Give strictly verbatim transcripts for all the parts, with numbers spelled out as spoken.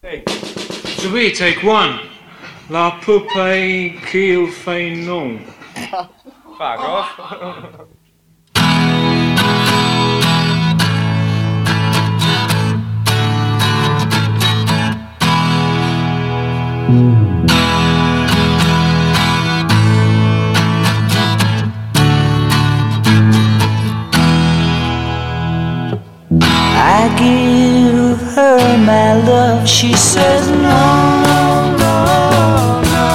Hey, Zoe, take one. La poupée qu'il fait non. Fuck off. I give her my love, she says no, no, no, no.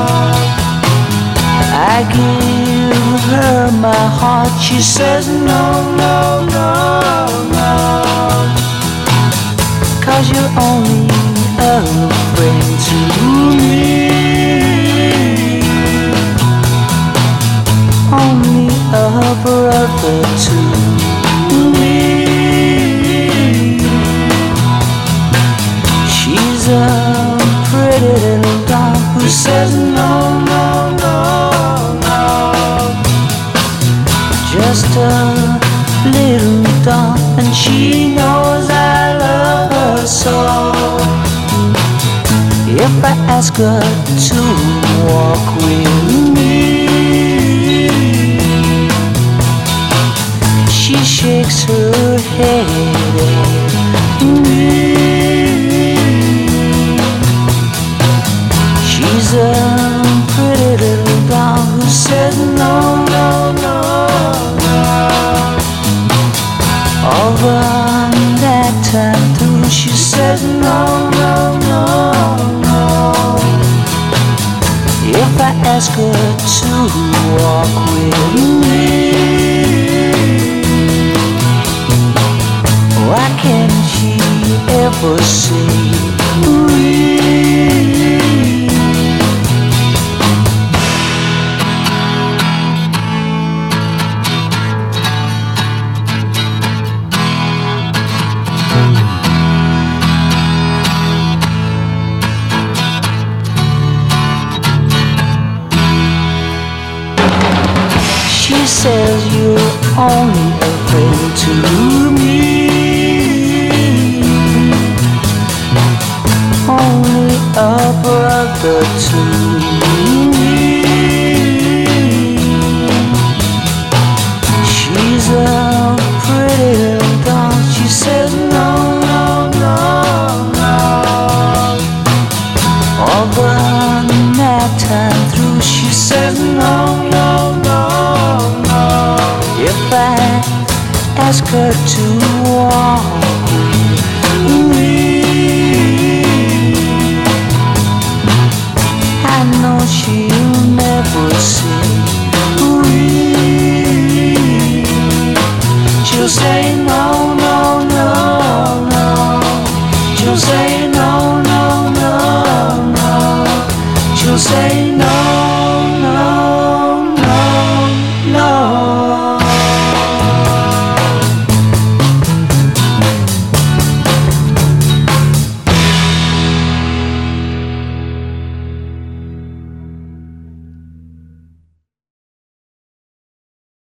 I give her my heart, she says no, no, no, no. Cause you're only a friend to me, only a brother to me. She's a pretty little doll who says no, no, no, no. Just a little doll, and she knows I love her so. If I ask her to walk with me, she shakes her head at me. She's a pretty little doll who says no, no, no, no. All the that time through she says no, no, no, no. If I ask her to walk with me, why can't she ever say we? She says you're only a friend to me, only a brother to me. She's a pretty little doll, she says no, no, no, no. All the night time through she says no, no, no. If I ask her to walk with me, I know she'll never say we. She'll say no, no, no, no. She'll say no, no, no, no. She'll say no.